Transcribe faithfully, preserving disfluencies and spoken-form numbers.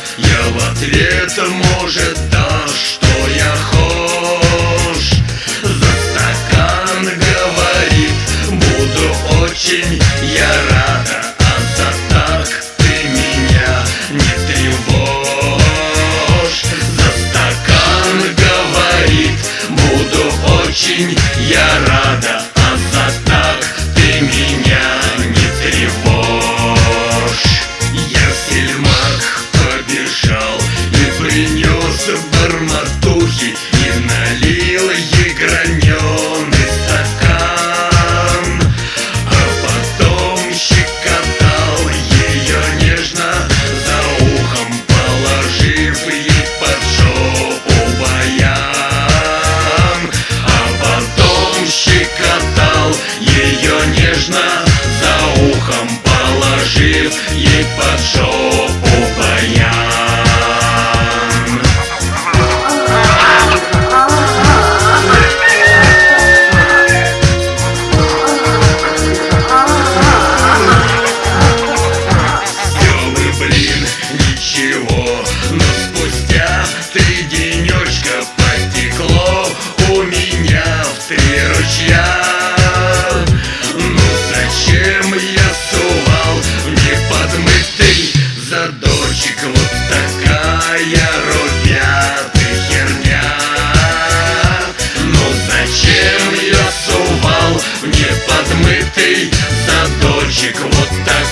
Я в ответ, может, да, что я хошь. За стакан говорит, буду очень я рада, а за так ты меня не тревожь. За стакан говорит, буду очень я рада, а за так ты меня не тревожь. Я в сельмак побежал и принес барматухи, и налил ей граненый стакан, а потом щекотал ее нежно за ухом, положив ей под жопу баян, а потом щекотал ее нежно за ухом, положив ей под жопу баян. Все бы, блин, ничего, но спустя три денечка потекло у меня в три ручья. Ну зачем я сувал в неподмытый задорчик? Вот такая, ребята, херня. Ну зачем я сувал в неподмытый задорчик? Вот такая